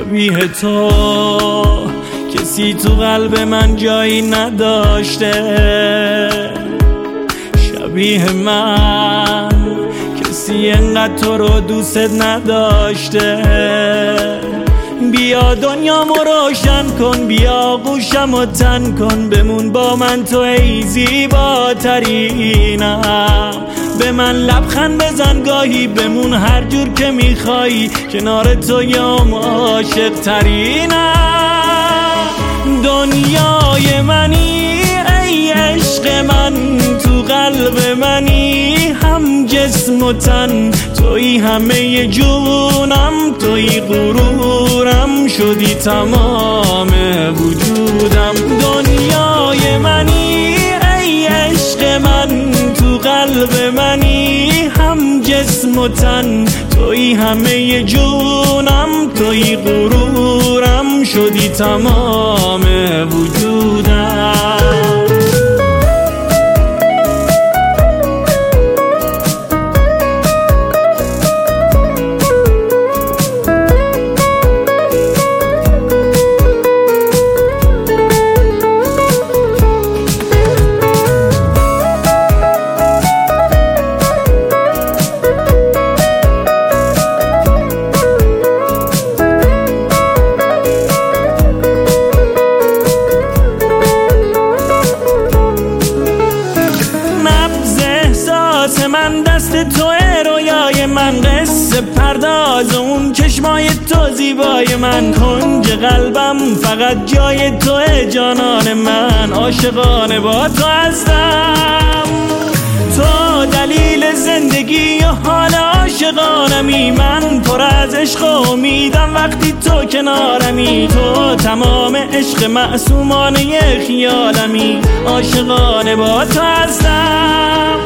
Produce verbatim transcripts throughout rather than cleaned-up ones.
شبیه تو کسی تو قلب من جایی نداشته، شبیه من کسی انقدر تو رو دوست نداشته. بیا دنیامو روشن کن، بیا گوشمو تن کن، بمون با من تو ای زیباترینم. به من لبخند بزن گاهی، بمون هر جور که میخوایی، کنار تو یام عاشق ترینم. دنیای منی ای عشق من، تو قلب منی هم جسم و تن، توی همه جونم، توی غرورم، شدی تمام وجودم. دنیای منی ای عشق من، تو قلب منی هم جسم و تن، توی همه جونم، توی غرورم، شدی تمام وجودم. من دست توه، رویای من قصه پرداز، اون چشمای تو زیبای من، کنج قلبم فقط جای توه، جانان من عاشقانه با تو هستم. تو دلیل زندگی و حال عاشقانمی، من پر از عشق و امیدم وقتی تو کنارمی. تو تمام عشق معصومانه خیالمی، عاشقانه با تو هستم.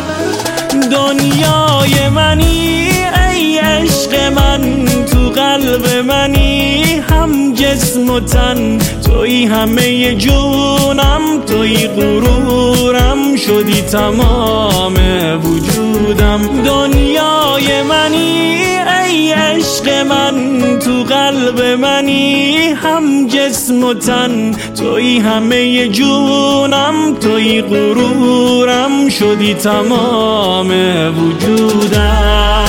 دنیای منی ای عشق من، تو قلب منی هم جسم و تن، توی همه جونم، توی غرورم، شدی تمام وجودم. دنیای منی ای عشق من، تو قلب منی هم جسم و تن، توی همه جونم، توی غرورم، شدی تمام وجودم.